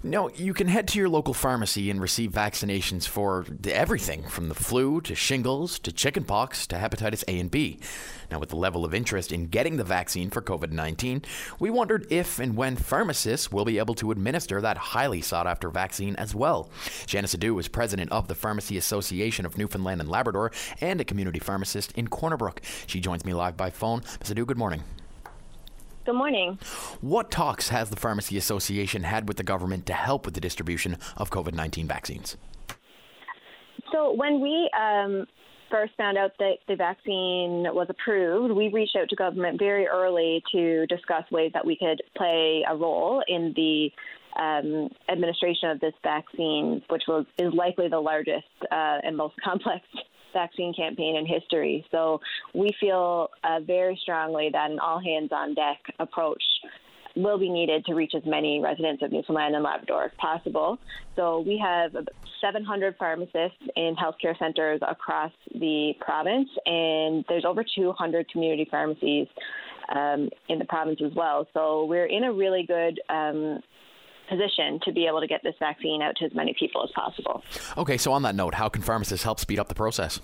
No, you can head to your local pharmacy and receive vaccinations for everything from the flu to shingles to chickenpox to hepatitis A and B. Now, with the level of interest in getting the vaccine for COVID-19, we wondered if and when pharmacists will be able to administer that highly sought-after vaccine as well. Janice Adu is president of the Pharmacy Association of Newfoundland and Labrador and a community pharmacist in Corner Brook. She joins me live by phone. Ms. Adu, good morning. Good morning. What talks has the Pharmacy Association had with the government to help with the distribution of COVID-19 vaccines? So when we first found out that the vaccine was approved, we reached out to government very early to discuss ways that we could play a role in the administration of this vaccine, which is likely the largest and most complex vaccine campaign in history. So we feel very strongly that an all-hands-on-deck approach will be needed to reach as many residents of Newfoundland and Labrador as possible. So we have 700 pharmacists in healthcare centres across the province, and there's over 200 community pharmacies in the province as well. So we're in a really good position to be able to get this vaccine out to as many people as possible. Okay, so on that note, how can pharmacists help speed up the process?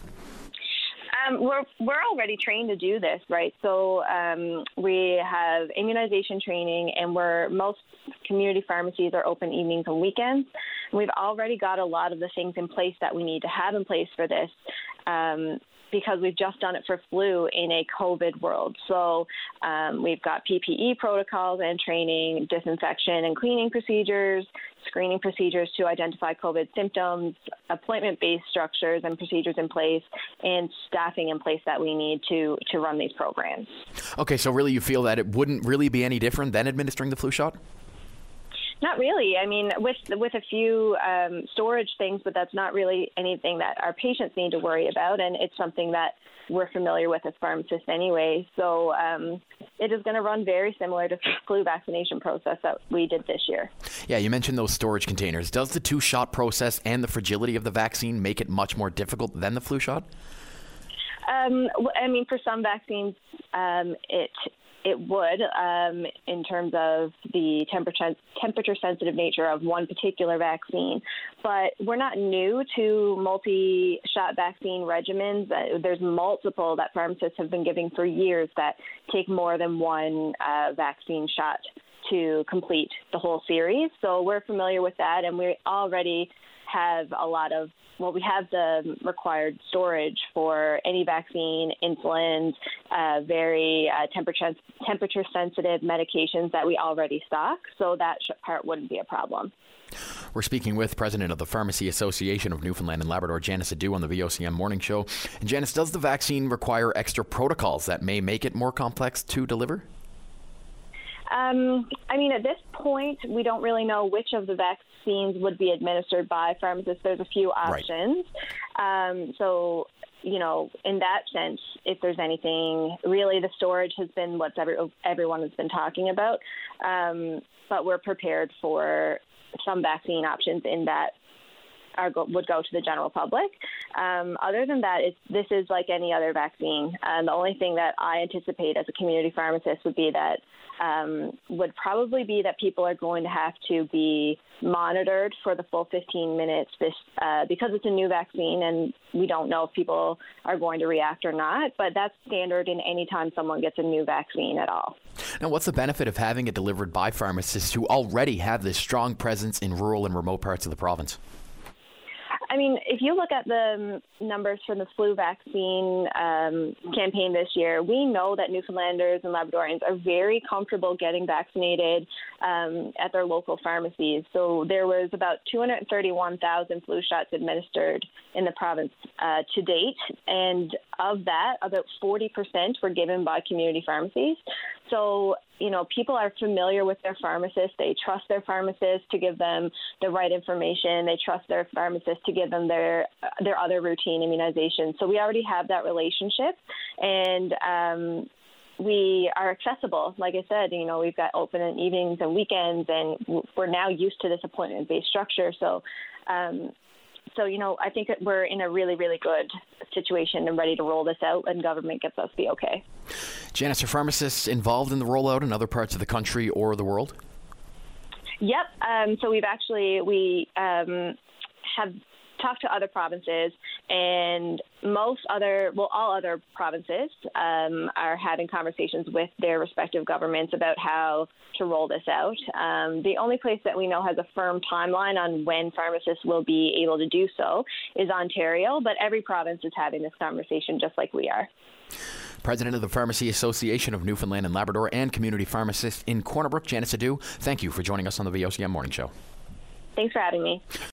We're already trained to do this, right? So we have immunization training, and most community pharmacies are open evenings and weekends. And we've already got a lot of the things in place that we need to have in place for this. Because we've just done it for flu in a COVID world. So we've got PPE protocols and training, disinfection and cleaning procedures, screening procedures to identify COVID symptoms, appointment-based structures and procedures in place, and staffing in place that we need to run these programs. Okay, so really you feel that it wouldn't really be any different than administering the flu shot? Not really. I mean, with a few storage things, but that's not really anything that our patients need to worry about, and it's something that we're familiar with as pharmacists anyway. So it is going to run very similar to the flu vaccination process that we did this year. Yeah, you mentioned those storage containers. Does the two-shot process and the fragility of the vaccine make it much more difficult than the flu shot? I mean, for some vaccines, it would, in terms of the temperature-sensitive nature of one particular vaccine. But we're not new to multi-shot vaccine regimens. There's multiple that pharmacists have been giving for years that take more than one vaccine shot to complete the whole series. So we're familiar with that, and we already have we have the required storage for any vaccine, insulin, very temperature-sensitive medications that we already stock, so that part wouldn't be a problem. We're speaking with President of the Pharmacy Association of Newfoundland and Labrador, Janice Adu, on the VOCM Morning Show. And Janice, does the vaccine require extra protocols that may make it more complex to deliver? I mean, at this point, we don't really know which of the vaccines would be administered by pharmacists. There's a few options. Right. So, in that sense, if there's anything, really the storage has been what everyone has been talking about. But we're prepared for some vaccine options in that would go to the general public. Other than that, this is like any other vaccine. The only thing that I anticipate as a community pharmacist would probably be that people are going to have to be monitored for the full 15 minutes because it's a new vaccine and we don't know if people are going to react or not. But that's standard in any time someone gets a new vaccine at all. Now, what's the benefit of having it delivered by pharmacists who already have this strong presence in rural and remote parts of the province? I mean, if you look at the numbers from the flu vaccine campaign this year, we know that Newfoundlanders and Labradorians are very comfortable getting vaccinated at their local pharmacies. So there was about 231,000 flu shots administered in the province to date. And of that, about 40% were given by community pharmacies. So, people are familiar with their pharmacists. They trust their pharmacists to give them the right information. They trust their pharmacists to give them their other routine immunizations. So we already have that relationship, and we are accessible. Like I said, we've got open in evenings and weekends, and we're now used to this appointment-based structure. So, I think that we're in a really, really good situation and ready to roll this out, and government gets us the okay. Janice, are pharmacists involved in the rollout in other parts of the country or the world? Yep. So we have talked to other provinces, and all other provinces are having conversations with their respective governments about how to roll this out. The only place that we know has a firm timeline on when pharmacists will be able to do so is Ontario, but every province is having this conversation just like we are. President of the Pharmacy Association of Newfoundland and Labrador and community pharmacist in Corner Brook, Janice Adu, thank you for joining us on the VOCM Morning Show. Thanks for having me.